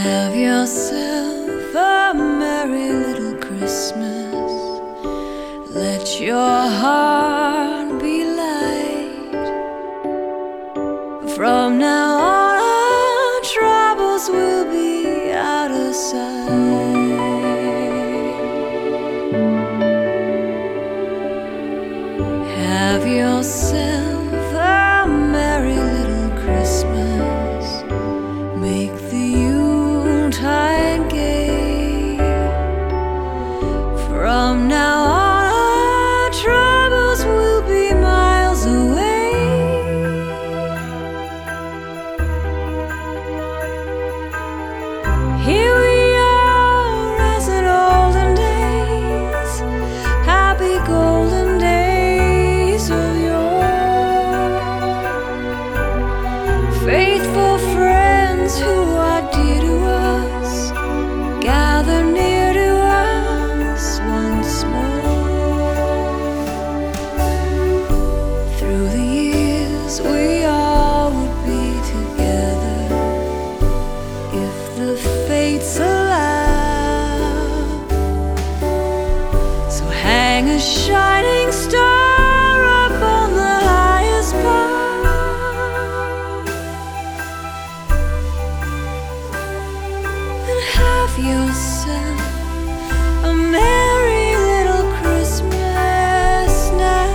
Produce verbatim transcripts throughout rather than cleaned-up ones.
Have yourself a merry little Christmas. Let your heart be light. From now on, our troubles will be out of sight. Have yourself a merry little Christmas. Make the Yuletide gay. From now on, our troubles will be miles away. Here we are as in olden days, happy golden days of yore. Faithful friends who are dear to us, gather near to us once more. Through the years we all would be together if the fates allow. So hang a shining star up on the highest bough, and have yourself a merry little Christmas now.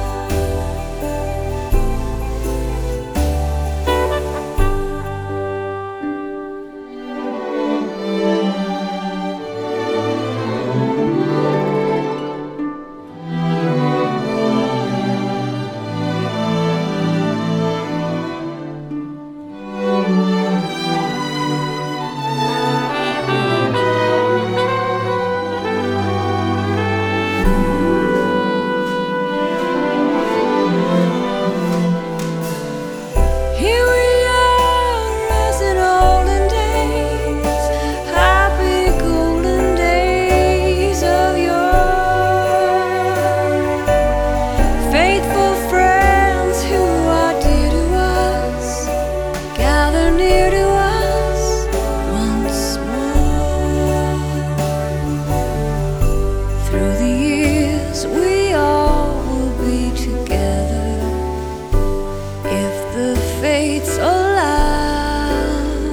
Here we are as in olden days, happy golden days of yore. Faithful friends who are dear to us, gather near to us once more. Through the years we all will be together if the fates allow.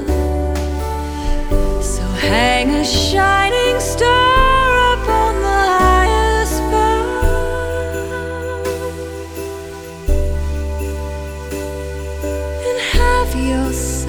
So hang a shining star up on the highest bough, and have yourself